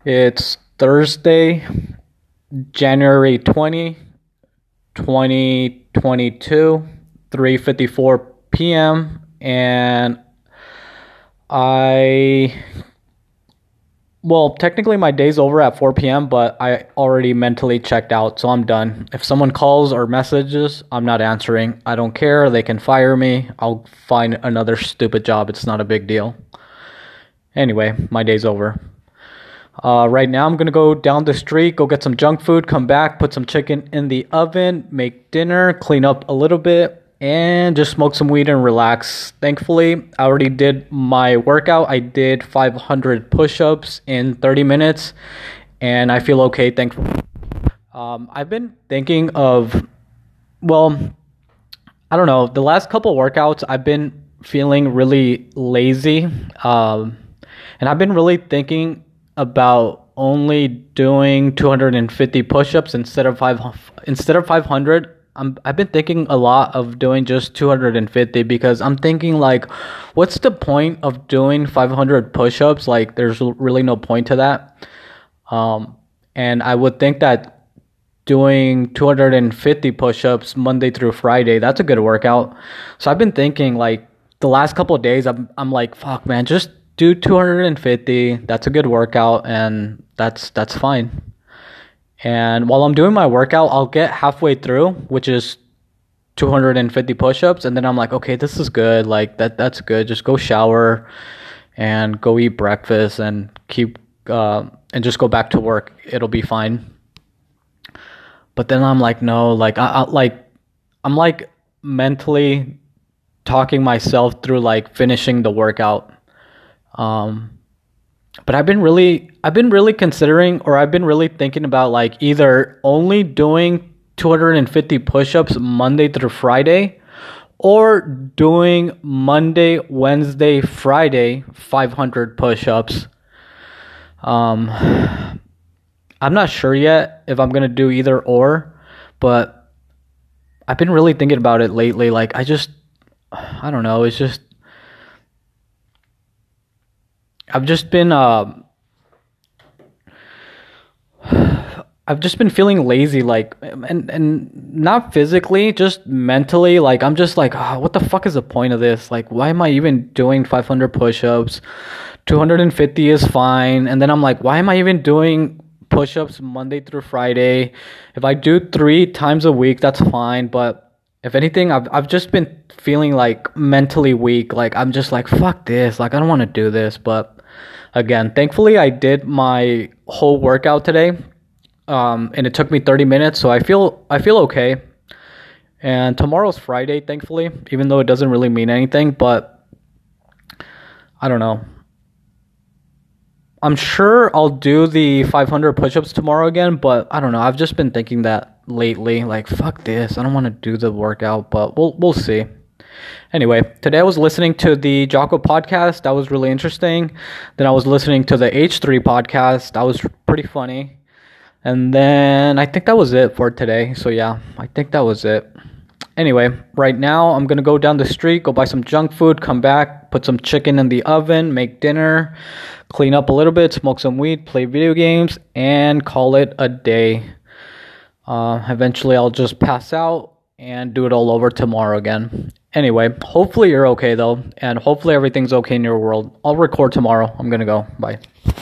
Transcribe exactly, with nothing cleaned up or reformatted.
It's Thursday, January twentieth, twenty twenty-two, three fifty-four p.m. and I well, technically my day's over at four p.m., but I already mentally checked out, so I'm done. If someone calls or messages, I'm not answering. I don't care. They can fire me. I'll find another stupid job. It's not a big deal. Anyway, my day's over. Uh, right now, I'm going to go down the street, go get some junk food, come back, put some chicken in the oven, make dinner, clean up a little bit, and just smoke some weed and relax. Thankfully, I already did my workout. I did five hundred push-ups in thirty minutes, and I feel okay, thankfully. Um, I've been thinking of, well, I don't know, the last couple workouts, I've been feeling really lazy, um, and I've been really thinking about only doing two hundred fifty push-ups instead of five instead of five hundred. I'm I've been thinking a lot of doing just two hundred fifty because I'm thinking like, what's the point of doing five hundred push-ups? Like, there's really no point to that. Um, and I would think that doing two hundred fifty push-ups Monday through Friday, that's a good workout. So I've been thinking like the last couple of days, I'm I'm like, fuck man, just do two hundred fifty. That's a good workout, and that's that's fine. And while I'm doing my workout, I'll get halfway through, which is two hundred fifty push-ups, and then I'm like, okay, this is good. Like that that's good. Just go shower and go eat breakfast and keep uh, and just go back to work. It'll be fine. But then I'm like, no, like I, I like I'm like mentally talking myself through like finishing the workout. Um, but I've been really, I've been really considering, or I've been really thinking about like either only doing two hundred fifty push-ups Monday through Friday, or doing Monday, Wednesday, Friday, five hundred push-ups. Um, I'm not sure yet if I'm going to do either or, but I've been really thinking about it lately. Like I just, I don't know. It's just, I've just been uh, I've just been feeling lazy, like, and and not physically, just mentally. Like I'm just like, oh, what the fuck is the point of this? Like, why am I even doing five hundred push-ups? two hundred fifty is fine, and then I'm like, why am I even doing push-ups Monday through Friday? If I do three times a week, that's fine, but if anything, I've I've just been feeling like mentally weak. Like I'm just like, fuck this. Like I don't want to do this. But again, thankfully, I did my whole workout today, um, and it took me thirty minutes. So I feel I feel okay. And tomorrow's Friday, thankfully, even though it doesn't really mean anything. But I don't know. I'm sure I'll do the five hundred push-ups tomorrow again, but I don't know. I've just been thinking that lately, like, fuck this. I don't want to do the workout, but we'll we'll see. Anyway, today I was listening to the Jocko podcast. That was really interesting. Then I was listening to the H three podcast. That was pretty funny. And then I think that was it for today. So yeah, I think that was it. Anyway, right now I'm going to go down the street, go buy some junk food, come back, put some chicken in the oven, make dinner, clean up a little bit, smoke some weed, play video games, and call it a day. Uh, eventually I'll just pass out and do it all over tomorrow again. Anyway, hopefully you're okay though, and hopefully everything's okay in your world. I'll record tomorrow. I'm going to go. Bye.